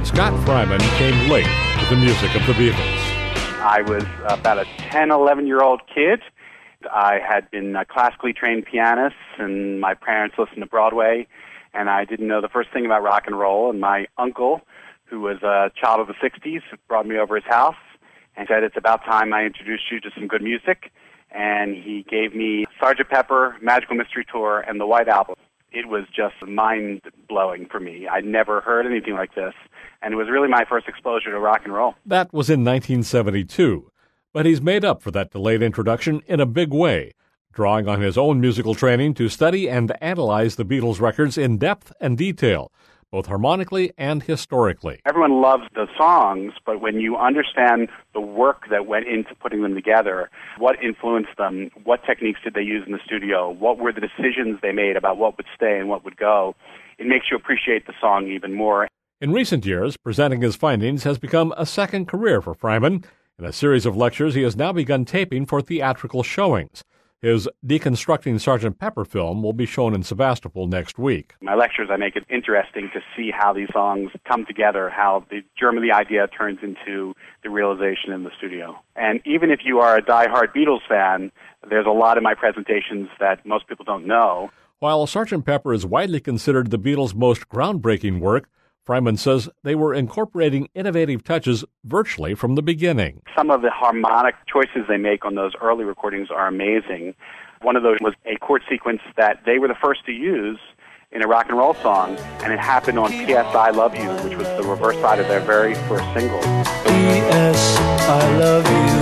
Scott Freiman came late to the music of the Beatles. I was about a 10, 11-year-old kid. I had been a classically trained pianist, and my parents listened to Broadway, and I didn't know the first thing about rock and roll. And my uncle, who was a child of the 60s, brought me over his house and said, "It's about time I introduced you to some good music." And he gave me Sgt. Pepper, Magical Mystery Tour, and the White Album. It was just mind-blowing for me. I'd never heard anything like this, and it was really my first exposure to rock and roll. That was in 1972, but he's made up for that delayed introduction in a big way, drawing on his own musical training to study and analyze the Beatles records in depth and detail, both harmonically and historically. Everyone loves the songs, but when you understand the work that went into putting them together, what influenced them, what techniques did they use in the studio, what were the decisions they made about what would stay and what would go, it makes you appreciate the song even more. In recent years, presenting his findings has become a second career for Freiman. In a series of lectures, he has now begun taping for theatrical showings. His Deconstructing Sgt. Pepper film will be shown in Sebastopol next week. My lectures, I make it interesting to see how these songs come together, how the germ of the idea turns into the realization in the studio. And even if you are a diehard Beatles fan, there's a lot in my presentations that most people don't know. While Sgt. Pepper is widely considered the Beatles' most groundbreaking work, Freiman says they were incorporating innovative touches virtually from the beginning. Some of the harmonic choices they make on those early recordings are amazing. One of those was a chord sequence that they were the first to use in a rock and roll song, and it happened on P.S. I Love You, which was the reverse side of their very first single. P.S. I love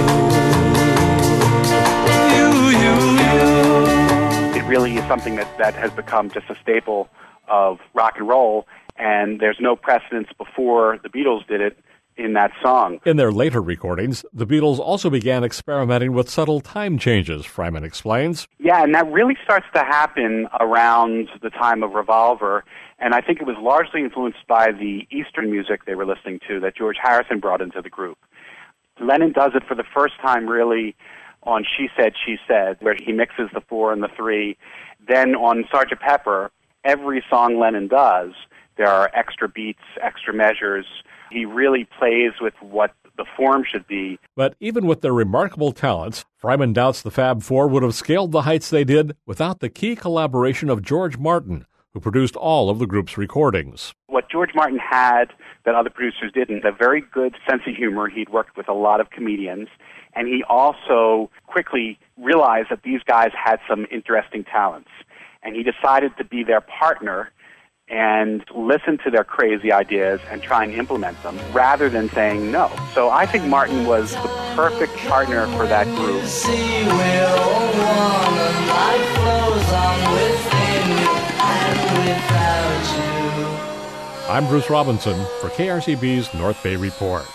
you. It really is something that has become just a staple of rock and roll, and there's no precedence before the Beatles did it in that song. In their later recordings, the Beatles also began experimenting with subtle time changes, Freiman explains. Yeah, and that really starts to happen around the time of Revolver, and I think it was largely influenced by the Eastern music they were listening to that George Harrison brought into the group. Lennon does it for the first time really on She Said, She Said, where he mixes the 4 and the 3. Then on Sgt. Pepper, every song Lennon does, there are extra beats, extra measures. He really plays with what the form should be. But even with their remarkable talents, Freiman doubts the Fab Four would have scaled the heights they did without the key collaboration of George Martin, who produced all of the group's recordings. What George Martin had that other producers didn't, a very good sense of humor. He'd worked with a lot of comedians, and he also quickly realized that these guys had some interesting talents. And he decided to be their partner and listen to their crazy ideas and try and implement them rather than saying no. So I think Martin was the perfect partner for that group. I'm Bruce Robinson for KRCB's North Bay Report.